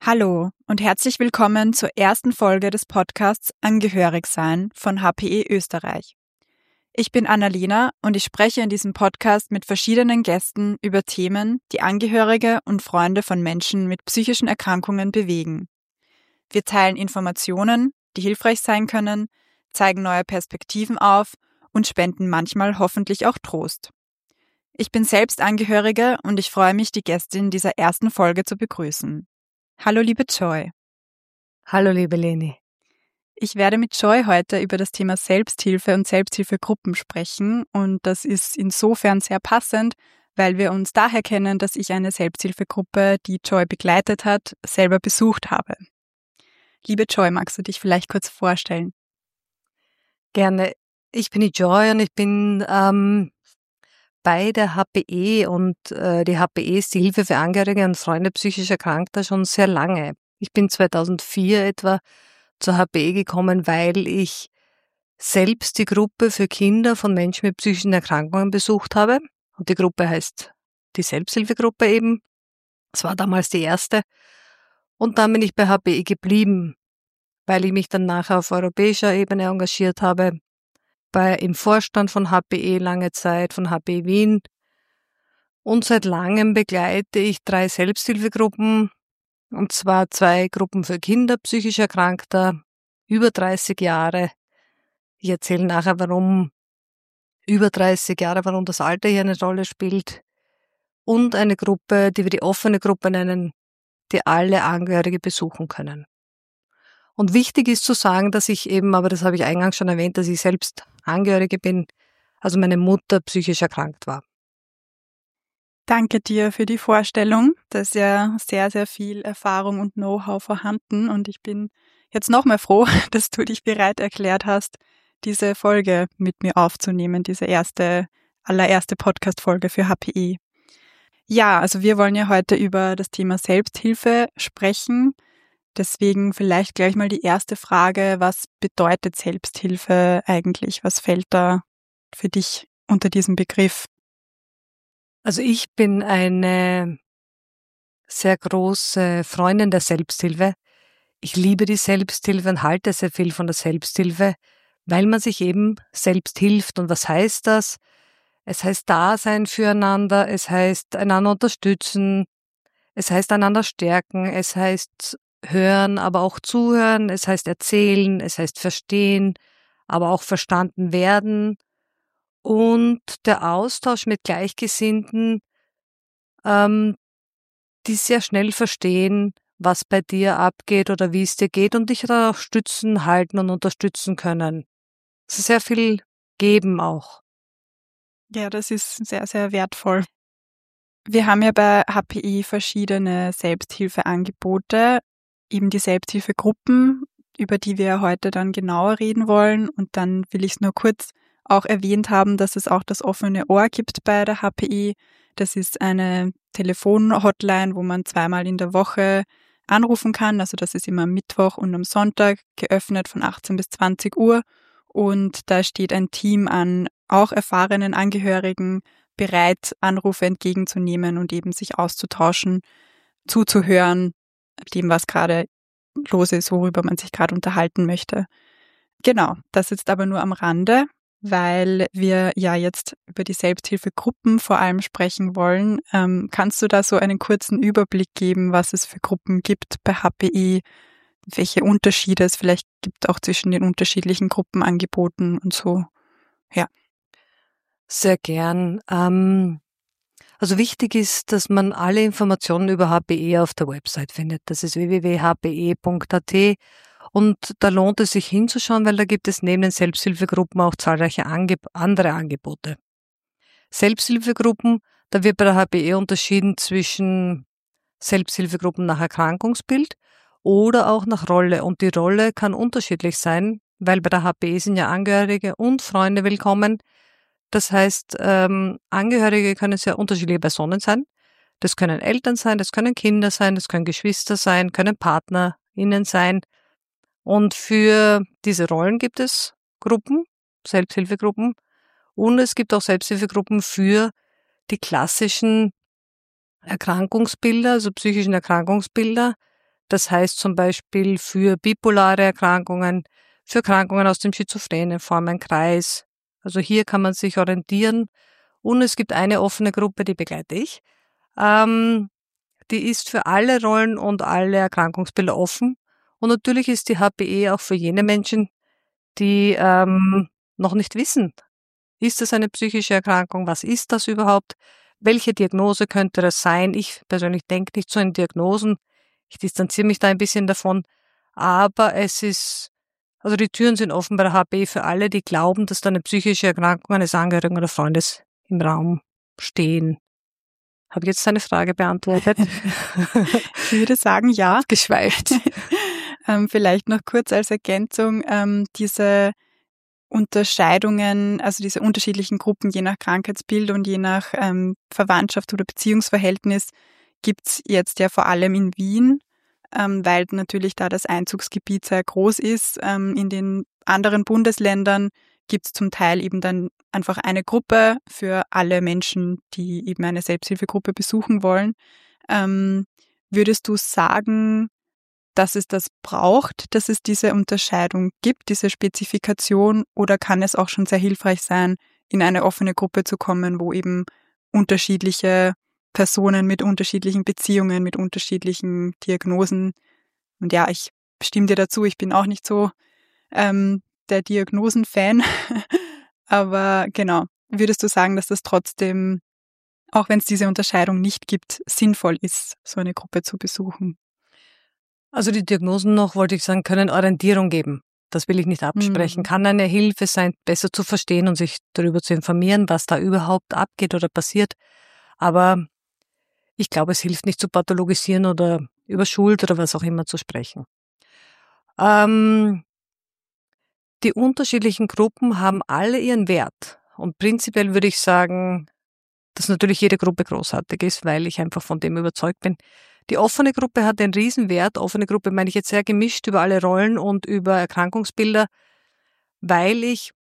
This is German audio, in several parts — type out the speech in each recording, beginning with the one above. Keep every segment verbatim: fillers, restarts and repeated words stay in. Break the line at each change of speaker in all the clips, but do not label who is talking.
Hallo und herzlich willkommen zur ersten Folge des Podcasts Angehörigsein von H P E Österreich. Ich bin Annalena und ich spreche in diesem Podcast mit verschiedenen Gästen über Themen, die Angehörige und Freunde von Menschen mit psychischen Erkrankungen bewegen. Wir teilen Informationen, die hilfreich sein können, zeigen neue Perspektiven auf und spenden manchmal hoffentlich auch Trost. Ich bin selbst Angehörige und ich freue mich, die Gästin dieser ersten Folge zu begrüßen. Hallo liebe Joy.
Hallo liebe Leni.
Ich werde mit Joy heute über das Thema Selbsthilfe und Selbsthilfegruppen sprechen und das ist insofern sehr passend, weil wir uns daher kennen, dass ich eine Selbsthilfegruppe, die Joy begleitet hat, selber besucht habe. Liebe Joy, magst du dich vielleicht kurz vorstellen?
Gerne. Ich bin die Joy und ich bin ähm, bei der H P E und äh, die H P E ist die Hilfe für Angehörige und Freunde psychisch Erkrankter schon sehr lange. Ich bin zweitausendvier etwa zur H P E gekommen, weil ich selbst die Gruppe für Kinder von Menschen mit psychischen Erkrankungen besucht habe. Und die Gruppe heißt die Selbsthilfegruppe eben. Das war damals die erste. Und dann bin ich bei H P E geblieben, weil ich mich dann nachher auf europäischer Ebene engagiert habe, bei, im Vorstand von H P E lange Zeit, von H P E Wien. Und seit langem begleite ich drei Selbsthilfegruppen, und zwar zwei Gruppen für Kinder psychisch Erkrankter, über dreißig Jahre. Ich erzähle nachher, warum über dreißig Jahre, warum das Alter hier eine Rolle spielt. Und eine Gruppe, die wir die offene Gruppe nennen, die alle Angehörige besuchen können. Und wichtig ist zu sagen, dass ich eben, aber das habe ich eingangs schon erwähnt, dass ich selbst Angehörige bin, also meine Mutter psychisch erkrankt war.
Danke dir für die Vorstellung. Da ist ja sehr, sehr viel Erfahrung und Know-how vorhanden und ich bin jetzt noch mehr froh, dass du dich bereit erklärt hast, diese Folge mit mir aufzunehmen, diese erste, allererste Podcast-Folge für H P E. Ja, also wir wollen ja heute über das Thema Selbsthilfe sprechen. Deswegen vielleicht gleich mal die erste Frage, was bedeutet Selbsthilfe eigentlich? Was fällt da für dich unter diesem Begriff?
Also ich bin eine sehr große Freundin der Selbsthilfe. Ich liebe die Selbsthilfe und halte sehr viel von der Selbsthilfe, weil man sich eben selbst hilft. Und was heißt das? Es heißt Dasein füreinander, es heißt einander unterstützen, es heißt einander stärken, es heißt hören, aber auch zuhören, es heißt erzählen, es heißt verstehen, aber auch verstanden werden. Und der Austausch mit Gleichgesinnten, ähm, die sehr schnell verstehen, was bei dir abgeht oder wie es dir geht und dich da auch stützen, halten und unterstützen können. Es ist sehr viel geben auch.
Ja, das ist sehr, sehr wertvoll. Wir haben ja bei H P E verschiedene Selbsthilfeangebote, eben die Selbsthilfegruppen, über die wir heute dann genauer reden wollen. Und dann will ich es nur kurz auch erwähnt haben, dass es auch das offene Ohr gibt bei der H P E. Das ist eine Telefonhotline, wo man zweimal in der Woche anrufen kann. Also das ist immer am Mittwoch und am Sonntag geöffnet von achtzehn bis zwanzig Uhr. Und da steht ein Team an auch erfahrenen Angehörigen bereit, Anrufe entgegenzunehmen und eben sich auszutauschen, zuzuhören, dem, was gerade los ist, worüber man sich gerade unterhalten möchte. Genau, das jetzt aber nur am Rande, weil wir ja jetzt über die Selbsthilfegruppen vor allem sprechen wollen. Ähm, kannst du da so einen kurzen Überblick geben, was es für Gruppen gibt bei H P E, welche Unterschiede es vielleicht gibt auch zwischen den unterschiedlichen Gruppenangeboten und so? Ja.
Sehr gern. Ähm, also wichtig ist, dass man alle Informationen über H P E auf der Website findet. Das ist w w w punkt h p e punkt a t und da lohnt es sich hinzuschauen, weil da gibt es neben den Selbsthilfegruppen auch zahlreiche Angeb- andere Angebote. Selbsthilfegruppen, da wird bei der H P E unterschieden zwischen Selbsthilfegruppen nach Erkrankungsbild oder auch nach Rolle. Und die Rolle kann unterschiedlich sein, weil bei der H P E sind ja Angehörige und Freunde willkommen. Das heißt, ähm, Angehörige können sehr unterschiedliche Personen sein. Das können Eltern sein, das können Kinder sein, das können Geschwister sein, können PartnerInnen sein. Und für diese Rollen gibt es Gruppen, Selbsthilfegruppen. Und es gibt auch Selbsthilfegruppen für die klassischen Erkrankungsbilder, also psychischen Erkrankungsbilder. Das heißt zum Beispiel für bipolare Erkrankungen, für Erkrankungen aus dem schizophrenen Formenkreis. Also hier kann man sich orientieren. Und es gibt eine offene Gruppe, die begleite ich. Ähm, die ist für alle Rollen und alle Erkrankungsbilder offen. Und natürlich ist die H P E auch für jene Menschen, die ähm, noch nicht wissen, ist das eine psychische Erkrankung, was ist das überhaupt, welche Diagnose könnte das sein. Ich persönlich denke nicht so in Diagnosen, ich distanziere mich da ein bisschen davon, aber es ist, also die Türen sind offen bei der H P E für alle, die glauben, dass da eine psychische Erkrankung eines Angehörigen oder Freundes im Raum stehen. Habe ich jetzt deine Frage beantwortet?
Ich würde sagen, ja.
Geschweift.
ähm, vielleicht noch kurz als Ergänzung, ähm, diese Unterscheidungen, also diese unterschiedlichen Gruppen je nach Krankheitsbild und je nach ähm, Verwandtschaft oder Beziehungsverhältnis gibt's jetzt ja vor allem in Wien, ähm, weil natürlich da das Einzugsgebiet sehr groß ist. Ähm, in den anderen Bundesländern gibt's zum Teil eben dann einfach eine Gruppe für alle Menschen, die eben eine Selbsthilfegruppe besuchen wollen. Ähm, würdest du sagen, dass es das braucht, dass es diese Unterscheidung gibt, diese Spezifikation, oder kann es auch schon sehr hilfreich sein, in eine offene Gruppe zu kommen, wo eben unterschiedliche Personen mit unterschiedlichen Beziehungen, mit unterschiedlichen Diagnosen, und ja, ich stimme dir dazu, ich bin auch nicht so ähm, der Diagnosen-Fan, aber genau, würdest du sagen, dass das trotzdem, auch wenn es diese Unterscheidung nicht gibt, sinnvoll ist, so eine Gruppe zu besuchen?
Also die Diagnosen noch, wollte ich sagen, können Orientierung geben. Das will ich nicht absprechen.
Mhm.
Kann eine Hilfe sein, besser zu verstehen und sich darüber zu informieren, was da überhaupt abgeht oder passiert. Aber ich glaube, es hilft nicht zu pathologisieren oder über Schuld oder was auch immer zu sprechen. Ähm, die unterschiedlichen Gruppen haben alle ihren Wert. Und prinzipiell würde ich sagen, dass natürlich jede Gruppe großartig ist, weil ich einfach von dem überzeugt bin. Die offene Gruppe hat einen Riesenwert. Offene Gruppe meine ich jetzt sehr gemischt über alle Rollen und über Erkrankungsbilder, weil ich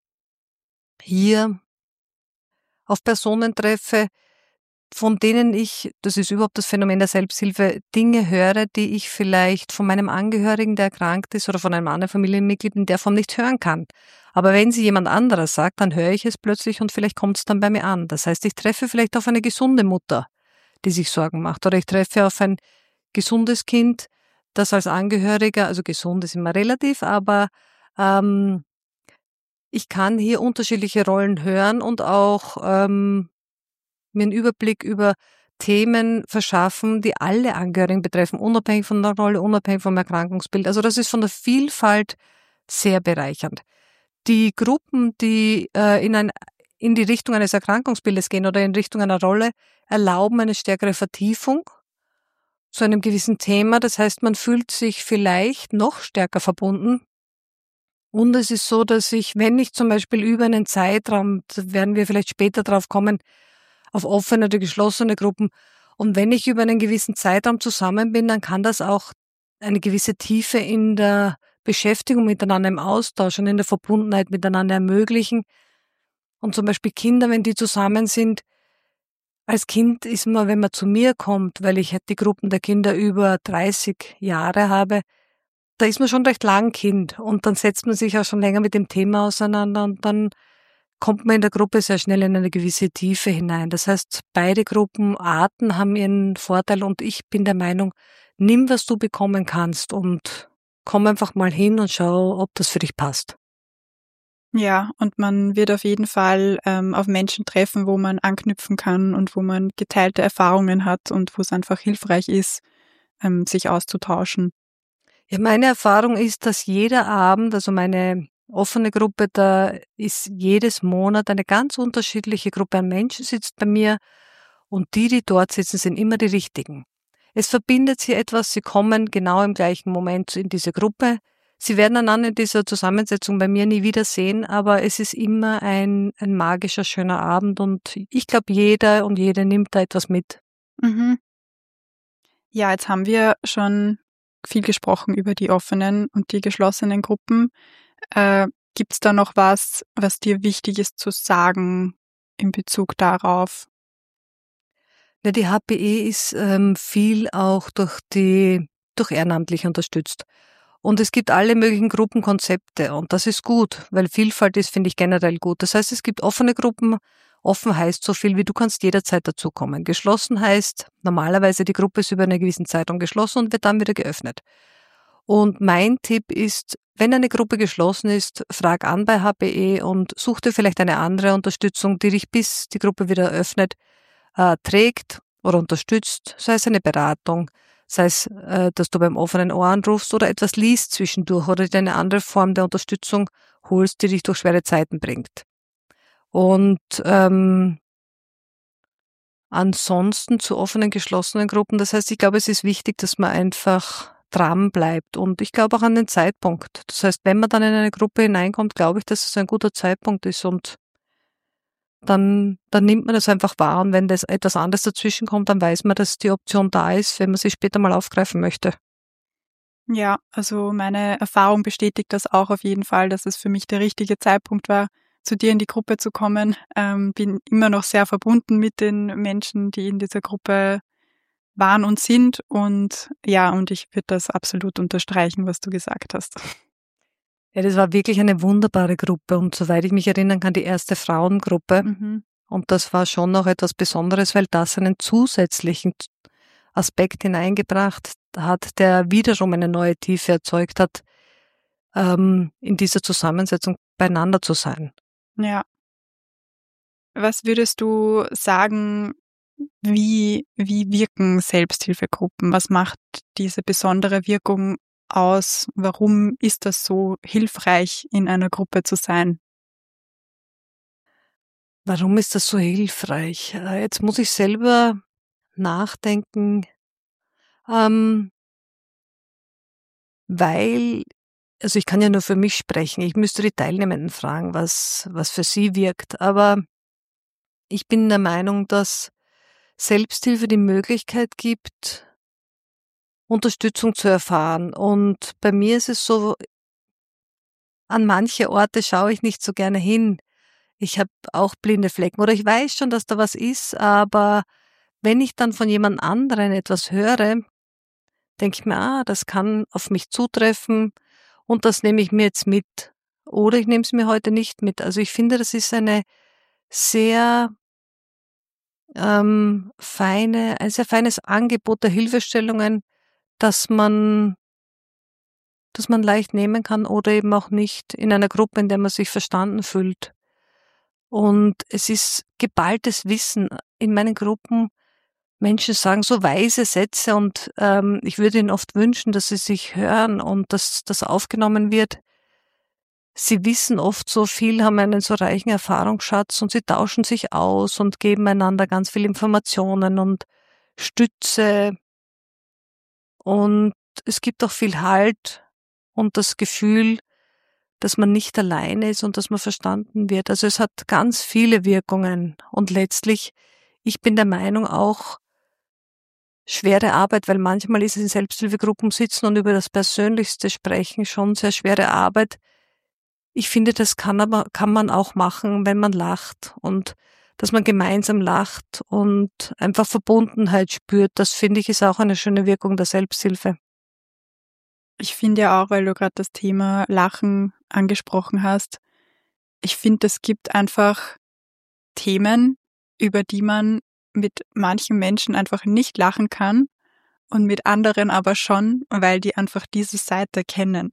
hier auf Personen treffe, von denen ich, das ist überhaupt das Phänomen der Selbsthilfe, Dinge höre, die ich vielleicht von meinem Angehörigen, der erkrankt ist, oder von einem anderen Familienmitglied in der Form nicht hören kann. Aber wenn sie jemand anderes sagt, dann höre ich es plötzlich und vielleicht kommt es dann bei mir an. Das heißt, ich treffe vielleicht auf eine gesunde Mutter, die sich Sorgen macht, oder ich treffe auf ein gesundes Kind, das als Angehöriger, also gesund ist immer relativ, aber ähm, ich kann hier unterschiedliche Rollen hören und auch ähm, mir einen Überblick über Themen verschaffen, die alle Angehörigen betreffen, unabhängig von der Rolle, unabhängig vom Erkrankungsbild. Also das ist von der Vielfalt sehr bereichernd. Die Gruppen, die äh, in, ein, in die Richtung eines Erkrankungsbildes gehen oder in Richtung einer Rolle, erlauben eine stärkere Vertiefung zu einem gewissen Thema. Das heißt, man fühlt sich vielleicht noch stärker verbunden. Und es ist so, dass ich, wenn ich zum Beispiel über einen Zeitraum, da werden wir vielleicht später drauf kommen, auf offene oder geschlossene Gruppen, und wenn ich über einen gewissen Zeitraum zusammen bin, dann kann das auch eine gewisse Tiefe in der Beschäftigung miteinander, im Austausch und in der Verbundenheit miteinander ermöglichen. Und zum Beispiel Kinder, wenn die zusammen sind, als Kind ist man, wenn man zu mir kommt, weil ich die Gruppen der Kinder über dreißig Jahre habe, da ist man schon recht lang Kind und dann setzt man sich auch schon länger mit dem Thema auseinander und dann kommt man in der Gruppe sehr schnell in eine gewisse Tiefe hinein. Das heißt, beide Gruppenarten haben ihren Vorteil und ich bin der Meinung, nimm, was du bekommen kannst und komm einfach mal hin und schau, ob das für dich passt.
Ja, und man wird auf jeden Fall ähm, auf Menschen treffen, wo man anknüpfen kann und wo man geteilte Erfahrungen hat und wo es einfach hilfreich ist, ähm, sich auszutauschen.
Ja, meine Erfahrung ist, dass jeder Abend, also meine offene Gruppe, da ist jedes Monat eine ganz unterschiedliche Gruppe an Menschen sitzt bei mir und die, die dort sitzen, sind immer die richtigen. Es verbindet sie etwas, sie kommen genau im gleichen Moment in diese Gruppe. Sie werden einander in dieser Zusammensetzung bei mir nie wiedersehen, aber es ist immer ein, ein magischer, schöner Abend und ich glaube, jeder und jede nimmt da etwas mit.
Mhm. Ja, jetzt haben wir schon viel gesprochen über die offenen und die geschlossenen Gruppen. Äh, Gibt es da noch was, was dir wichtig ist zu sagen in Bezug darauf?
Ja, die H P E ist ähm, viel auch durch die wird durch Ehrenamtliche unterstützt. Und es gibt alle möglichen Gruppenkonzepte und das ist gut, weil Vielfalt ist, finde ich, generell gut. Das heißt, es gibt offene Gruppen. Offen heißt so viel wie du kannst jederzeit dazukommen. Geschlossen heißt normalerweise die Gruppe ist über eine gewisse Zeitraum geschlossen und wird dann wieder geöffnet. Und mein Tipp ist, wenn eine Gruppe geschlossen ist, frag an bei H P E und such dir vielleicht eine andere Unterstützung, die dich bis die Gruppe wieder eröffnet, äh, trägt oder unterstützt, sei es eine Beratung, sei es, äh, dass du beim offenen Ohr anrufst oder etwas liest zwischendurch oder dir eine andere Form der Unterstützung holst, die dich durch schwere Zeiten bringt. Und ähm, ansonsten zu offenen, geschlossenen Gruppen, das heißt, ich glaube, es ist wichtig, dass man einfach dran bleibt und ich glaube auch an den Zeitpunkt. Das heißt, wenn man dann in eine Gruppe hineinkommt, glaube ich, dass es ein guter Zeitpunkt ist und dann, dann nimmt man das einfach wahr und wenn das etwas anderes dazwischen kommt, dann weiß man, dass die Option da ist, wenn man sie später mal aufgreifen möchte.
Ja, also meine Erfahrung bestätigt das auch auf jeden Fall, dass es für mich der richtige Zeitpunkt war, zu dir in die Gruppe zu kommen. Ähm, bin immer noch sehr verbunden mit den Menschen, die in dieser Gruppe waren und sind und ja, und ich würde das absolut unterstreichen, was du gesagt hast.
Ja, das war wirklich eine wunderbare Gruppe und soweit ich mich erinnern kann, die erste Frauengruppe.
Mhm.
Und das war schon noch etwas Besonderes, weil das einen zusätzlichen Aspekt hineingebracht hat, der wiederum eine neue Tiefe erzeugt hat, ähm, in dieser Zusammensetzung beieinander zu sein.
Ja. Was würdest du sagen, wie, wie wirken Selbsthilfegruppen? Was macht diese besondere Wirkung aus? Warum ist das so hilfreich, in einer Gruppe zu sein?
Warum ist das so hilfreich? Äh, Jetzt muss ich selber nachdenken, ähm, weil, also ich kann ja nur für mich sprechen. Ich müsste die Teilnehmenden fragen, was, was für sie wirkt. Aber ich bin der Meinung, dass Selbsthilfe die Möglichkeit gibt, Unterstützung zu erfahren. Und bei mir ist es so, an manche Orte schaue ich nicht so gerne hin. Ich habe auch blinde Flecken oder ich weiß schon, dass da was ist, aber wenn ich dann von jemand anderen etwas höre, denke ich mir, ah, das kann auf mich zutreffen und das nehme ich mir jetzt mit. Oder ich nehme es mir heute nicht mit. Also ich finde, das ist eine sehr ähm, feine, ein sehr feines Angebot der Hilfestellungen, dass man, dass man leicht nehmen kann oder eben auch nicht in einer Gruppe, in der man sich verstanden fühlt. Und es ist geballtes Wissen. In meinen Gruppen Menschen sagen so weise Sätze und ähm, ich würde ihnen oft wünschen, dass sie sich hören und dass das aufgenommen wird. Sie wissen oft so viel, haben einen so reichen Erfahrungsschatz und sie tauschen sich aus und geben einander ganz viel Informationen und Stütze. Und es gibt auch viel Halt und das Gefühl, dass man nicht alleine ist und dass man verstanden wird. Also es hat ganz viele Wirkungen und letztlich, ich bin der Meinung auch, schwere Arbeit, weil manchmal ist es in Selbsthilfegruppen sitzen und über das Persönlichste sprechen schon sehr schwere Arbeit. Ich finde, das kann aber, kann man auch machen, wenn man lacht und dass man gemeinsam lacht und einfach Verbundenheit spürt. Das finde ich ist auch eine schöne Wirkung der Selbsthilfe.
Ich finde ja auch, weil du gerade das Thema Lachen angesprochen hast, ich finde, es gibt einfach Themen, über die man mit manchen Menschen einfach nicht lachen kann und mit anderen aber schon, weil die einfach diese Seite kennen.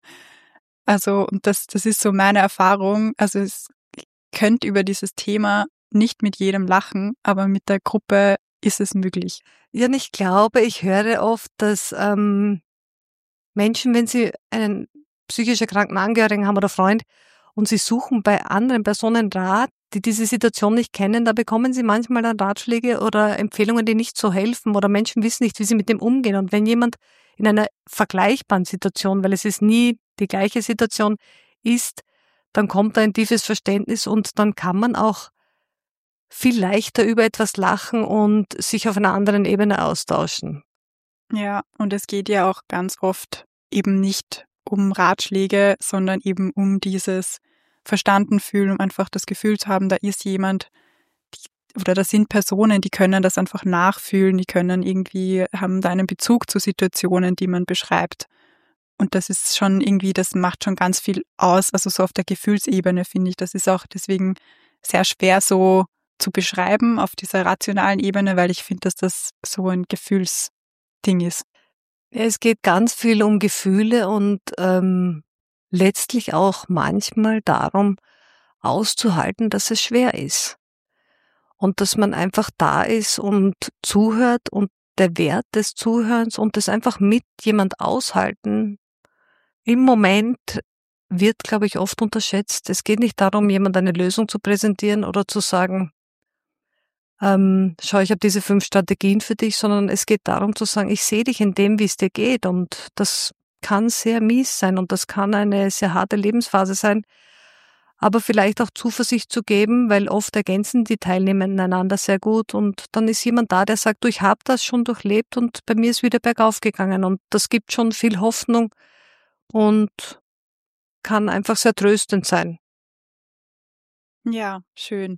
Also, und das, das ist so meine Erfahrung. Also, es könnt über dieses Thema nicht mit jedem lachen, aber mit der Gruppe ist es möglich.
Ja, und ich glaube, ich höre oft, dass ähm, Menschen, wenn sie einen psychisch erkrankten Angehörigen haben oder Freund und sie suchen bei anderen Personen Rat, die diese Situation nicht kennen, da bekommen sie manchmal dann Ratschläge oder Empfehlungen, die nicht so helfen oder Menschen wissen nicht, wie sie mit dem umgehen. Und wenn jemand in einer vergleichbaren Situation, weil es ist nie die gleiche Situation ist, dann kommt da ein tiefes Verständnis und dann kann man auch viel leichter über etwas lachen und sich auf einer anderen Ebene austauschen.
Ja, und es geht ja auch ganz oft eben nicht um Ratschläge, sondern eben um dieses verstanden fühlen, um einfach das Gefühl zu haben, da ist jemand, oder das sind Personen, die können das einfach nachfühlen, die können irgendwie, haben da einen Bezug zu Situationen, die man beschreibt. Und das ist schon irgendwie, das macht schon ganz viel aus, also so auf der Gefühlsebene finde ich, das ist auch deswegen sehr schwer so zu beschreiben auf dieser rationalen Ebene, weil ich finde, dass das so ein Gefühlsding ist.
Ja, es geht ganz viel um Gefühle und ähm, letztlich auch manchmal darum, auszuhalten, dass es schwer ist. Und dass man einfach da ist und zuhört und der Wert des Zuhörens und das einfach mit jemand aushalten im Moment wird, glaube ich, oft unterschätzt. Es geht nicht darum, jemand eine Lösung zu präsentieren oder zu sagen, ähm, schau, ich habe diese fünf Strategien für dich, sondern es geht darum zu sagen, ich sehe dich in dem, wie es dir geht und das kann sehr mies sein und das kann eine sehr harte Lebensphase sein, aber vielleicht auch Zuversicht zu geben, weil oft ergänzen die Teilnehmenden einander sehr gut und dann ist jemand da, der sagt, du, ich habe das schon durchlebt und bei mir ist wieder bergauf gegangen und das gibt schon viel Hoffnung und kann einfach sehr tröstend sein.
Ja, schön.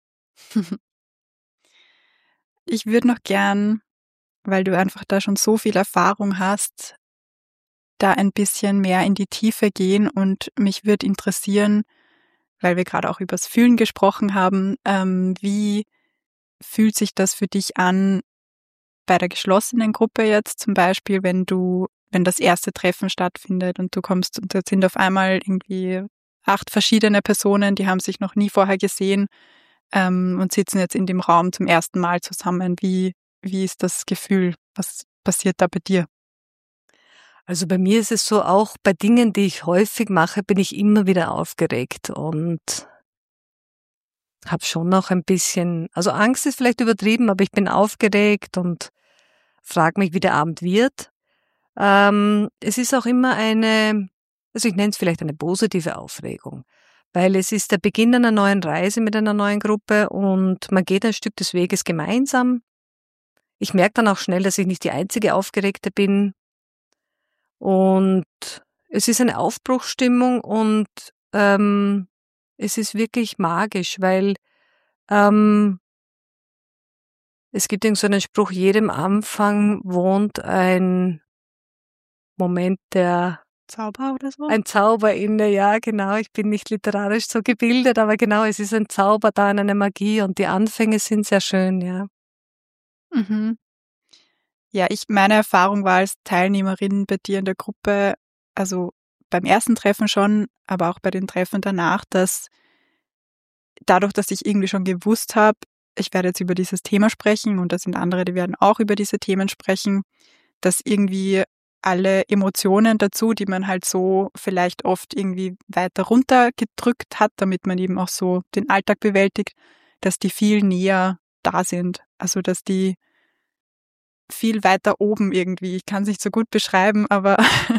Ich würde noch gern, weil du einfach da schon so viel Erfahrung hast, da ein bisschen mehr in die Tiefe gehen und mich würde interessieren, weil wir gerade auch übers Fühlen gesprochen haben, ähm, wie fühlt sich das für dich an bei der geschlossenen Gruppe jetzt zum Beispiel, wenn du, wenn das erste Treffen stattfindet und du kommst und jetzt sind auf einmal irgendwie acht verschiedene Personen, die haben sich noch nie vorher gesehen ähm, und sitzen jetzt in dem Raum zum ersten Mal zusammen. Wie, wie ist das Gefühl? Was passiert da bei dir?
Also bei mir ist es so, auch bei Dingen, die ich häufig mache, bin ich immer wieder aufgeregt und habe schon noch ein bisschen, also Angst ist vielleicht übertrieben, aber ich bin aufgeregt und frage mich, wie der Abend wird. Ähm, es ist auch immer eine, also ich nenne es vielleicht eine positive Aufregung, weil es ist der Beginn einer neuen Reise mit einer neuen Gruppe und man geht ein Stück des Weges gemeinsam. Ich merke dann auch schnell, dass ich nicht die einzige Aufgeregte bin und es ist eine Aufbruchsstimmung und ähm, es ist wirklich magisch, weil ähm, es gibt irgend so einen Spruch, jedem Anfang wohnt ein Moment der
Zauber oder so?
ein Zauber inne, ja genau. Ich bin nicht literarisch so gebildet, aber genau, es ist ein Zauber da und eine Magie und die Anfänge sind sehr schön, ja.
Mhm. Ja, ich, meine Erfahrung war als Teilnehmerin bei dir in der Gruppe, also beim ersten Treffen schon, aber auch bei den Treffen danach, dass dadurch, dass ich irgendwie schon gewusst habe, ich werde jetzt über dieses Thema sprechen und da sind andere, die werden auch über diese Themen sprechen, dass irgendwie alle Emotionen dazu, die man halt so vielleicht oft irgendwie weiter runtergedrückt hat, damit man eben auch so den Alltag bewältigt, dass die viel näher da sind. Also dass die viel weiter oben irgendwie. Ich kann es nicht so gut beschreiben, aber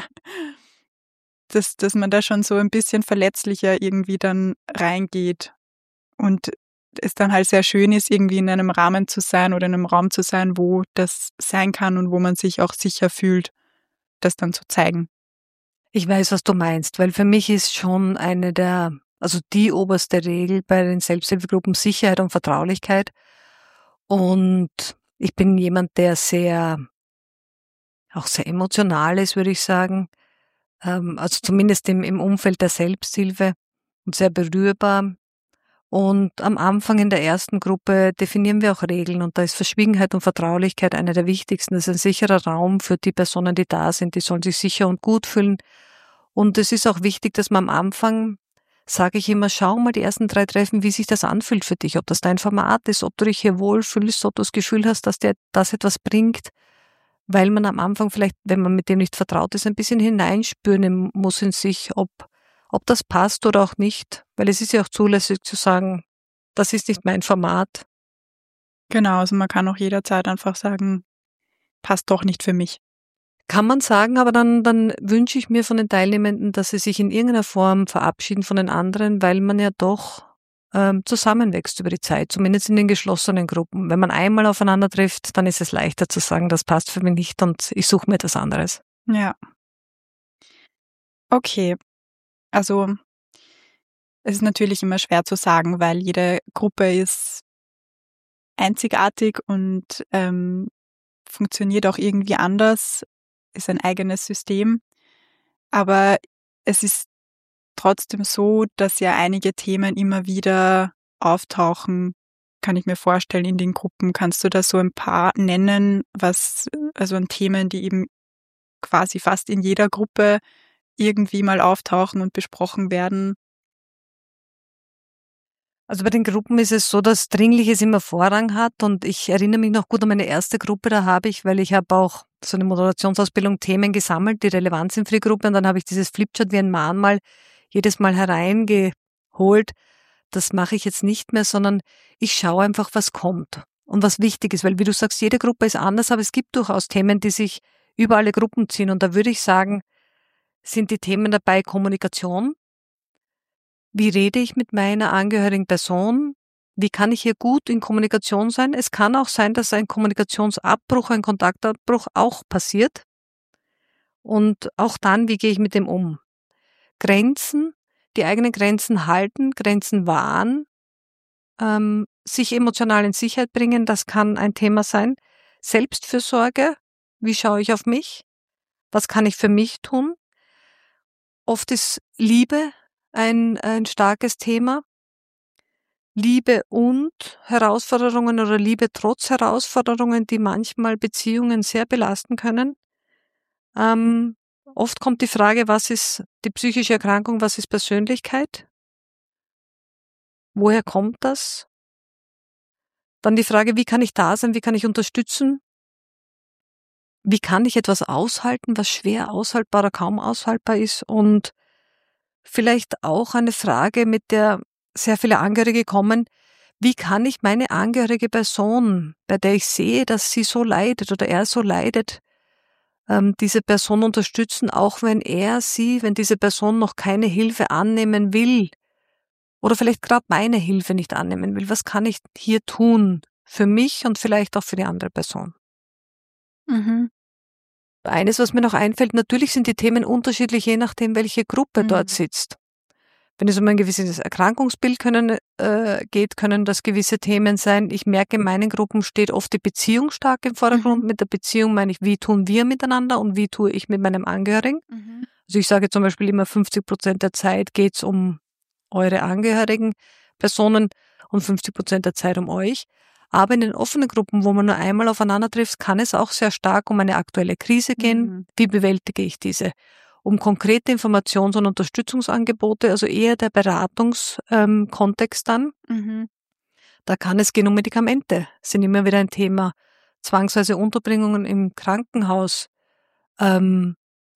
dass, dass man da schon so ein bisschen verletzlicher irgendwie dann reingeht und es dann halt sehr schön ist, irgendwie in einem Rahmen zu sein oder in einem Raum zu sein, wo das sein kann und wo man sich auch sicher fühlt, das dann zu zeigen.
Ich weiß, was du meinst, weil für mich ist schon eine der, also die oberste Regel bei den Selbsthilfegruppen Sicherheit und Vertraulichkeit. Und ich bin jemand, der sehr, auch sehr emotional ist, würde ich sagen. Ähm, also zumindest im, im Umfeld der Selbsthilfe und sehr berührbar. Und am Anfang in der ersten Gruppe definieren wir auch Regeln und da ist Verschwiegenheit und Vertraulichkeit eine der wichtigsten. Das ist ein sicherer Raum für die Personen, die da sind. Die sollen sich sicher und gut fühlen. Und es ist auch wichtig, dass man am Anfang, sage ich immer, schau mal die ersten drei Treffen, wie sich das anfühlt für dich, ob das dein Format ist, ob du dich hier wohlfühlst, ob du das Gefühl hast, dass dir das etwas bringt, weil man am Anfang vielleicht, wenn man mit dem nicht vertraut ist, ein bisschen hineinspüren muss in sich, ob, ob das passt oder auch nicht, weil es ist ja auch zulässig zu sagen, das ist nicht mein Format.
Genau, also man kann auch jederzeit einfach sagen, passt doch nicht für mich.
Kann man sagen, aber dann, dann wünsche ich mir von den Teilnehmenden, dass sie sich in irgendeiner Form verabschieden von den anderen, weil man ja doch ähm, zusammenwächst über die Zeit, zumindest in den geschlossenen Gruppen. Wenn man einmal aufeinander trifft, dann ist es leichter zu sagen, das passt für mich nicht und ich suche mir etwas anderes.
Ja, okay. Also es ist natürlich immer schwer zu sagen, weil jede Gruppe ist einzigartig und ähm, funktioniert auch irgendwie anders, ist ein eigenes System. Aber es ist trotzdem so, dass ja einige Themen immer wieder auftauchen, kann ich mir vorstellen, in den Gruppen. Kannst du da so ein paar nennen, was, also an Themen, die eben quasi fast in jeder Gruppe irgendwie mal auftauchen und besprochen werden?
Also bei den Gruppen ist es so, dass Dringliches immer Vorrang hat und ich erinnere mich noch gut an meine erste Gruppe, da habe ich, weil ich habe auch so eine Moderationsausbildung Themen gesammelt, die relevant sind für die Gruppe und dann habe ich dieses Flipchart wie ein Mahnmal jedes Mal hereingeholt. Das mache ich jetzt nicht mehr, sondern ich schaue einfach, was kommt und was wichtig ist, weil wie du sagst, jede Gruppe ist anders, aber es gibt durchaus Themen, die sich über alle Gruppen ziehen und da würde ich sagen, sind die Themen dabei Kommunikation. Wie rede ich mit meiner angehörigen Person? Wie kann ich hier gut in Kommunikation sein? Es kann auch sein, dass ein Kommunikationsabbruch, ein Kontaktabbruch auch passiert. Und auch dann, wie gehe ich mit dem um? Grenzen, die eigenen Grenzen halten, Grenzen wahren, ähm, sich emotional in Sicherheit bringen, das kann ein Thema sein. Selbstfürsorge, wie schaue ich auf mich? Was kann ich für mich tun? Oft ist Liebe ein, ein starkes Thema. Liebe und Herausforderungen oder Liebe trotz Herausforderungen, die manchmal Beziehungen sehr belasten können. Ähm, oft kommt die Frage, was ist die psychische Erkrankung, was ist Persönlichkeit? Woher kommt das? Dann die Frage, wie kann ich da sein, wie kann ich unterstützen? Wie kann ich etwas aushalten, was schwer aushaltbar oder kaum aushaltbar ist? Und vielleicht auch eine Frage, mit der sehr viele Angehörige kommen, wie kann ich meine angehörige Person, bei der ich sehe, dass sie so leidet oder er so leidet, ähm, diese Person unterstützen, auch wenn er, sie, wenn diese Person noch keine Hilfe annehmen will oder vielleicht gerade meine Hilfe nicht annehmen will. Was kann ich hier tun für mich und vielleicht auch für die andere Person?
Mhm.
Eines, was mir noch einfällt, natürlich sind die Themen unterschiedlich, je nachdem, welche Gruppe
Mhm.
dort sitzt. Wenn es um ein gewisses Erkrankungsbild können, äh, geht, können das gewisse Themen sein. Ich merke, in meinen Gruppen steht oft die Beziehung stark im Vordergrund.
Mhm.
Mit der Beziehung meine ich, wie tun wir miteinander und wie tue ich mit meinem Angehörigen.
Mhm.
Also ich sage zum Beispiel immer, fünfzig Prozent der Zeit geht es um eure angehörigen Personen und fünfzig Prozent der Zeit um euch. Aber in den offenen Gruppen, wo man nur einmal aufeinander trifft, kann es auch sehr stark um eine aktuelle Krise gehen.
Mhm.
Wie bewältige ich diese? Um konkrete Informations- und Unterstützungsangebote, also eher der Beratungskontext ähm, dann.
Mhm.
Da kann es gehen um Medikamente, sind immer wieder ein Thema. Zwangsweise Unterbringungen im Krankenhaus. Ähm,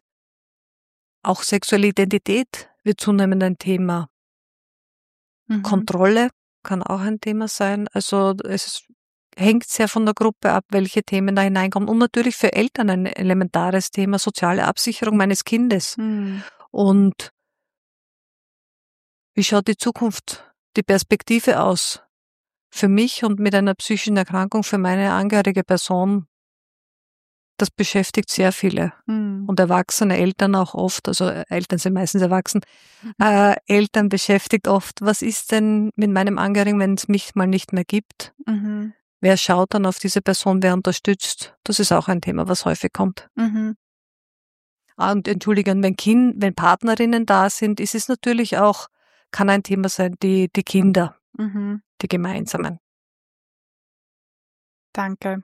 auch sexuelle Identität wird zunehmend ein Thema.
Mhm.
Kontrolle kann auch ein Thema sein. Also es hängt sehr von der Gruppe ab, welche Themen da hineinkommen. Und natürlich für Eltern ein elementares Thema, soziale Absicherung meines Kindes.
Mhm.
Und wie schaut die Zukunft, die Perspektive aus für mich und mit einer psychischen Erkrankung für meine angehörige Person? Das beschäftigt sehr viele.
Mhm.
Und erwachsene Eltern auch oft, also Eltern sind meistens erwachsen, äh, Eltern beschäftigt oft, was ist denn mit meinem Angehörigen, wenn es mich mal nicht mehr gibt?
Mhm.
Wer schaut dann auf diese Person, wer unterstützt? Das ist auch ein Thema, was häufig kommt.
Mhm.
Ah, und entschuldigen, wenn Kind, wenn Partnerinnen da sind, ist es natürlich auch, kann ein Thema sein, die, die Kinder,
Mhm.
die gemeinsamen.
Danke.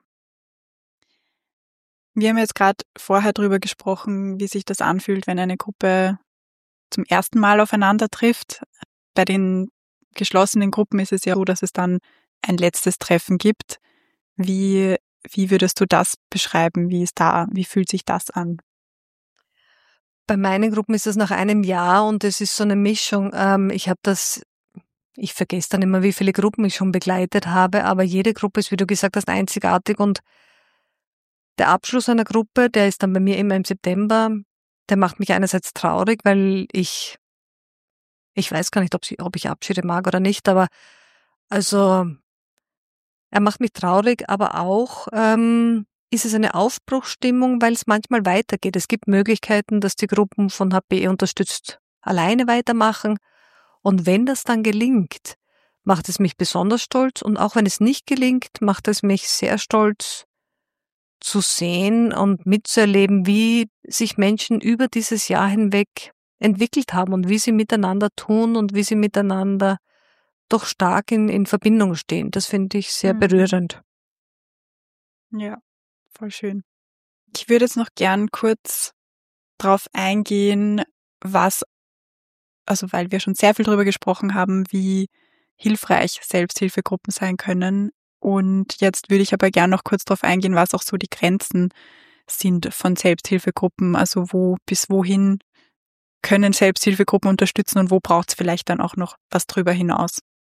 Wir haben jetzt gerade vorher drüber gesprochen, wie sich das anfühlt, wenn eine Gruppe zum ersten Mal aufeinander trifft. Bei den geschlossenen Gruppen ist es ja so, dass es dann ein letztes Treffen gibt. Wie, wie würdest du das beschreiben? Wie ist da, wie fühlt sich das an?
Bei meinen Gruppen ist das nach einem Jahr und es ist so eine Mischung. Ähm, ich habe das, ich vergesse dann immer, wie viele Gruppen ich schon begleitet habe, aber jede Gruppe ist, wie du gesagt hast, einzigartig und der Abschluss einer Gruppe, der ist dann bei mir immer im September, der macht mich einerseits traurig, weil ich, ich weiß gar nicht, ob, sie, ob ich Abschiede mag oder nicht, aber also er macht mich traurig, aber auch ähm, ist es eine Aufbruchsstimmung, weil es manchmal weitergeht. Es gibt Möglichkeiten, dass die Gruppen von H P E unterstützt alleine weitermachen. Und wenn das dann gelingt, macht es mich besonders stolz. Und auch wenn es nicht gelingt, macht es mich sehr stolz zu sehen und mitzuerleben, wie sich Menschen über dieses Jahr hinweg entwickelt haben und wie sie miteinander tun und wie sie miteinander doch stark in, in Verbindung stehen. Das finde ich sehr
Mhm.
berührend.
Ja, voll schön. Ich würde jetzt noch gern kurz drauf eingehen, was, also weil wir schon sehr viel darüber gesprochen haben, wie hilfreich Selbsthilfegruppen sein können. Und jetzt würde ich aber gern noch kurz darauf eingehen, was auch so die Grenzen sind von Selbsthilfegruppen. Also wo bis wohin können Selbsthilfegruppen unterstützen und wo braucht es vielleicht dann auch noch was drüber hinaus?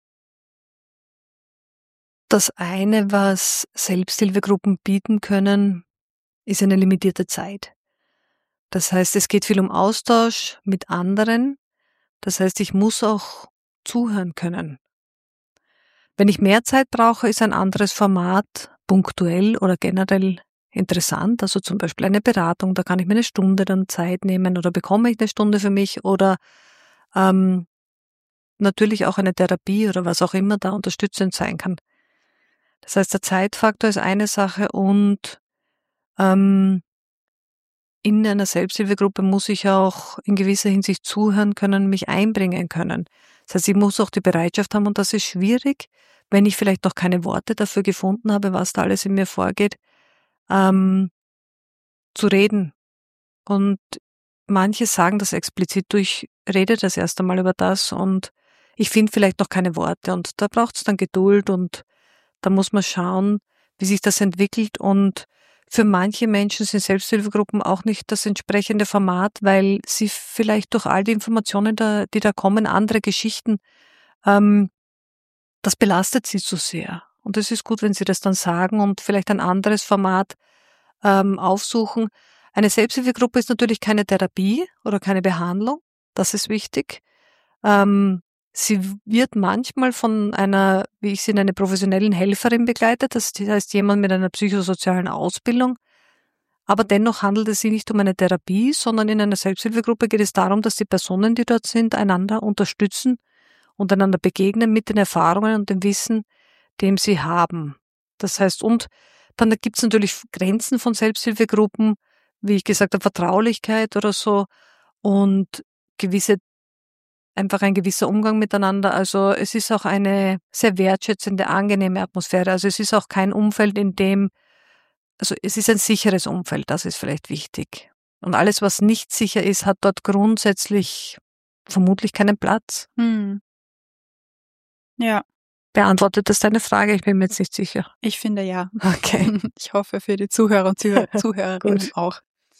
Das eine, was Selbsthilfegruppen bieten können, ist eine limitierte Zeit. Das heißt, es geht viel um Austausch mit anderen. Das heißt, ich muss auch zuhören können. Wenn ich mehr Zeit brauche, ist ein anderes Format punktuell oder generell interessant. Also zum Beispiel eine Beratung, da kann ich mir eine Stunde dann Zeit nehmen oder bekomme ich eine Stunde für mich oder ähm, natürlich auch eine Therapie oder was auch immer da unterstützend sein kann. Das heißt, der Zeitfaktor ist eine Sache und ähm, in einer Selbsthilfegruppe muss ich auch in gewisser Hinsicht zuhören können, mich einbringen können. Das heißt, ich muss auch die Bereitschaft haben, und das ist schwierig, wenn ich vielleicht noch keine Worte dafür gefunden habe, was da alles in mir vorgeht, ähm, zu reden. Und manche sagen das explizit, du, ich rede das erst einmal über das und ich finde vielleicht noch keine Worte und da braucht es dann Geduld und da muss man schauen, wie sich das entwickelt und für manche Menschen sind Selbsthilfegruppen auch nicht das entsprechende Format, weil sie vielleicht durch all die Informationen, da, die da kommen, andere Geschichten, ähm, das belastet sie zu sehr. Und es ist gut, wenn sie das dann sagen und vielleicht ein anderes Format ähm, aufsuchen. Eine Selbsthilfegruppe ist natürlich keine Therapie oder keine Behandlung. Das ist wichtig. Ähm, sie wird manchmal von einer, wie ich sie nenne, professionellen Helferin begleitet. Das heißt, jemand mit einer psychosozialen Ausbildung. Aber dennoch handelt es sich nicht um eine Therapie, sondern in einer Selbsthilfegruppe geht es darum, dass die Personen, die dort sind, einander unterstützen und einander begegnen mit den Erfahrungen und dem Wissen, dem sie haben. Das heißt, und dann gibt es natürlich Grenzen von Selbsthilfegruppen, wie ich gesagt habe, Vertraulichkeit oder so und gewisse, einfach ein gewisser Umgang miteinander. Also es ist auch eine sehr wertschätzende, angenehme Atmosphäre. Also es ist auch kein Umfeld, in dem, also es ist ein sicheres Umfeld, das ist vielleicht wichtig. Und alles, was nicht sicher ist, hat dort grundsätzlich vermutlich keinen Platz.
Hm. Ja,
Beantwortet das deine Frage? Ich bin mir jetzt nicht sicher.
ich finde ja.
Okay.
Ich hoffe für die Zuhörer und Zuhör Zuhörerinnen
Gut.
auch.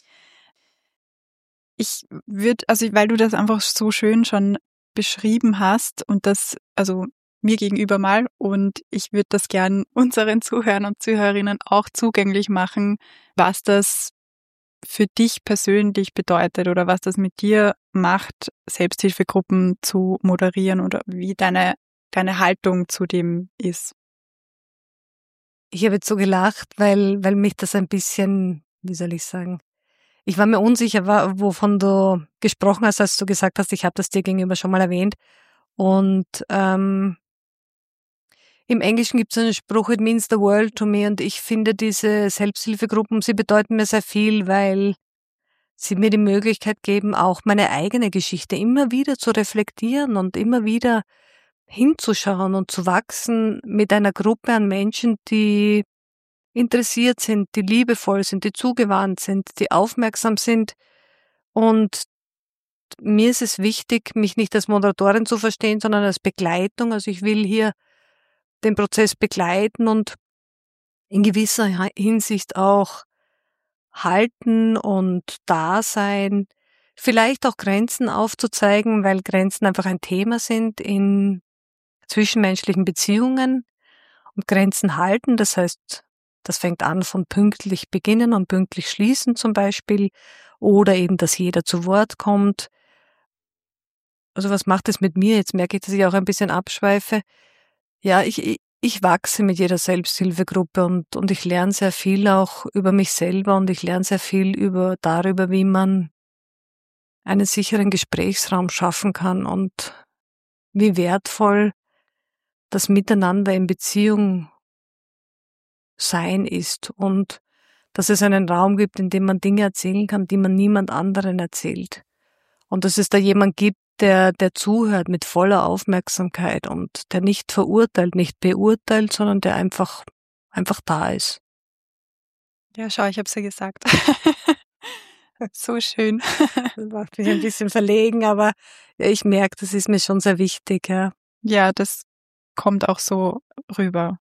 Ich würde, also weil du das einfach so schön schon beschrieben hast und das, also mir gegenüber mal, und ich würde das gern unseren Zuhörern und Zuhörerinnen auch zugänglich machen, was das für dich persönlich bedeutet oder was das mit dir macht, Selbsthilfegruppen zu moderieren oder wie deine, deine Haltung zu dem ist.
Ich habe jetzt so gelacht, weil, weil mich das ein bisschen, wie soll ich sagen, ich war mir unsicher, wa- wovon du gesprochen hast, als du gesagt hast, ich habe das dir gegenüber schon mal erwähnt. Und ähm, im Englischen gibt es einen Spruch, it means the world to me. Und ich finde diese Selbsthilfegruppen, sie bedeuten mir sehr viel, weil sie mir die Möglichkeit geben, auch meine eigene Geschichte immer wieder zu reflektieren und immer wieder hinzuschauen und zu wachsen mit einer Gruppe an Menschen, die interessiert sind, die liebevoll sind, die zugewandt sind, die aufmerksam sind. Und mir ist es wichtig, mich nicht als Moderatorin zu verstehen, sondern als Begleitung. Also ich will hier den Prozess begleiten und in gewisser Hinsicht auch halten und da sein, vielleicht auch Grenzen aufzuzeigen, weil Grenzen einfach ein Thema sind in zwischenmenschlichen Beziehungen und Grenzen halten. Das heißt, das fängt an von pünktlich beginnen und pünktlich schließen zum Beispiel oder eben, dass jeder zu Wort kommt. Also was macht es mit mir? Jetzt merke ich, dass ich auch ein bisschen abschweife. Ja, ich, ich ich wachse mit jeder Selbsthilfegruppe und, und ich lerne sehr viel auch über mich selber und ich lerne sehr viel über darüber, wie man einen sicheren Gesprächsraum schaffen kann und wie wertvoll das Miteinander in Beziehung sein ist und dass es einen Raum gibt, in dem man Dinge erzählen kann, die man niemand anderen erzählt. Und dass es da jemand gibt, der, der zuhört mit voller Aufmerksamkeit und der nicht verurteilt, nicht beurteilt, sondern der einfach, einfach da ist.
Ja, schau, ich hab's ja gesagt. So schön.
Das macht mich ein bisschen verlegen, aber ja, ich merke, das ist mir schon sehr wichtig. Ja,
ja, das kommt auch so rüber.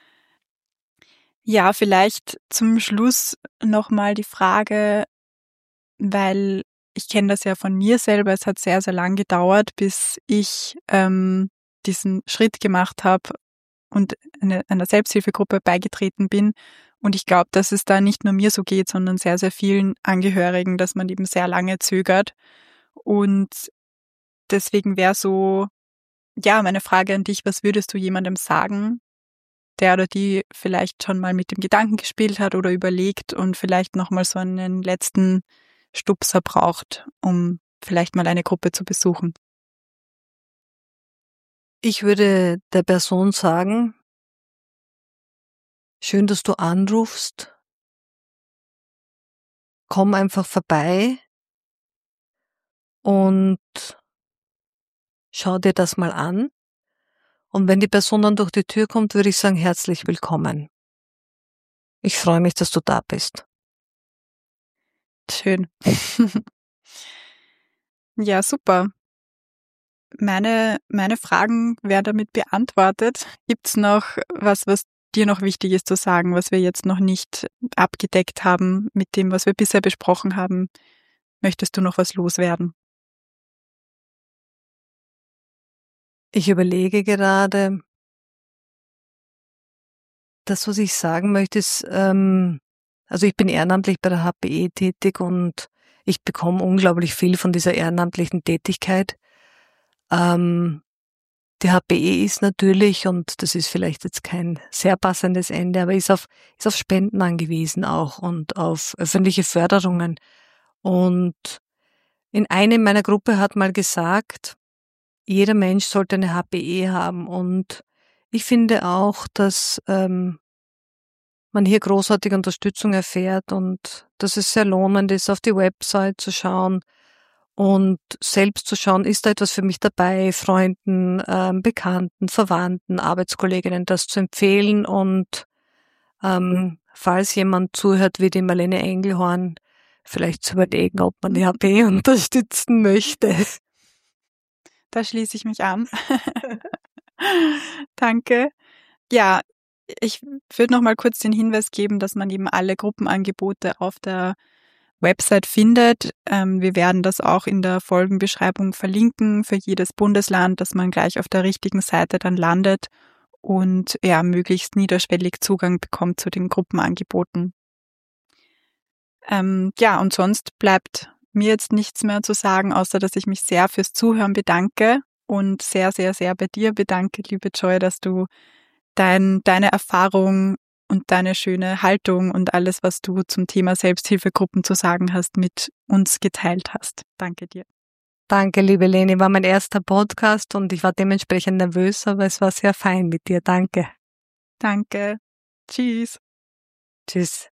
Ja, vielleicht zum Schluss nochmal die Frage, weil ich kenne das ja von mir selber, es hat sehr, sehr lang gedauert, bis ich ähm, diesen Schritt gemacht habe und eine, einer Selbsthilfegruppe beigetreten bin. Und ich glaube, dass es da nicht nur mir so geht, sondern sehr, sehr vielen Angehörigen, dass man eben sehr lange zögert. Und deswegen wäre so, ja, meine Frage an dich, was würdest du jemandem sagen, der oder die vielleicht schon mal mit dem Gedanken gespielt hat oder überlegt und vielleicht nochmal so einen letzten Stupser braucht, um vielleicht mal eine Gruppe zu besuchen?
ich würde der Person sagen, schön, dass du anrufst, komm einfach vorbei und schau dir das mal an. Und wenn die Person dann durch die Tür kommt, würde ich sagen, herzlich willkommen. Ich freue mich, dass du da bist.
Schön. Ja, super. Meine, meine Fragen werden damit beantwortet. Gibt's noch was, was dir noch wichtig ist zu sagen, was wir jetzt noch nicht abgedeckt haben mit dem, was wir bisher besprochen haben? Möchtest du noch was loswerden?
Ich überlege gerade, das, was ich sagen möchte, ist, ähm, also ich bin ehrenamtlich bei der H P E tätig und ich bekomme unglaublich viel von dieser ehrenamtlichen Tätigkeit. Ähm, die H P E ist natürlich, und das ist vielleicht jetzt kein sehr passendes Ende, aber ist auf, ist auf Spenden angewiesen auch und auf öffentliche Förderungen. Und in einem meiner Gruppe hat mal gesagt, jeder Mensch sollte eine H P E haben. Und ich finde auch, dass ähm, man hier großartige Unterstützung erfährt und dass es sehr lohnend ist, auf die Website zu schauen und selbst zu schauen, ist da etwas für mich dabei, Freunden, ähm, Bekannten, Verwandten, Arbeitskolleginnen das zu empfehlen. Und ähm, falls jemand zuhört wie die Marlene Engelhorn, vielleicht zu überlegen, ob man die H P E unterstützen möchte.
Da schließe ich mich an. Danke. Ja, ich würde noch mal kurz den Hinweis geben, dass man eben alle Gruppenangebote auf der Website findet. Ähm, wir werden das auch in der Folgenbeschreibung verlinken für jedes Bundesland, dass man gleich auf der richtigen Seite dann landet und ja, möglichst niederschwellig Zugang bekommt zu den Gruppenangeboten. Ähm, ja, und sonst bleibt mir jetzt nichts mehr zu sagen, außer dass ich mich sehr fürs Zuhören bedanke und sehr, sehr, sehr bei dir bedanke, liebe Joy, dass du dein, deine Erfahrung und deine schöne Haltung und alles, was du zum Thema Selbsthilfegruppen zu sagen hast, mit uns geteilt hast. Danke dir.
Danke, liebe Leni, war mein erster Podcast und ich war dementsprechend nervös, aber es war sehr fein mit dir. Danke.
Danke. Tschüss.
Tschüss.